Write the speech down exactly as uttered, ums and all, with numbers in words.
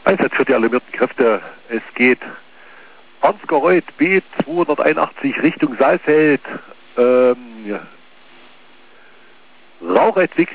Einsatz für die alarmierten Kräfte. Es geht Ansgarreuth B zweihunderteinundachtzig Richtung Saalfeld. Ähm, ja. Rauchentwicklung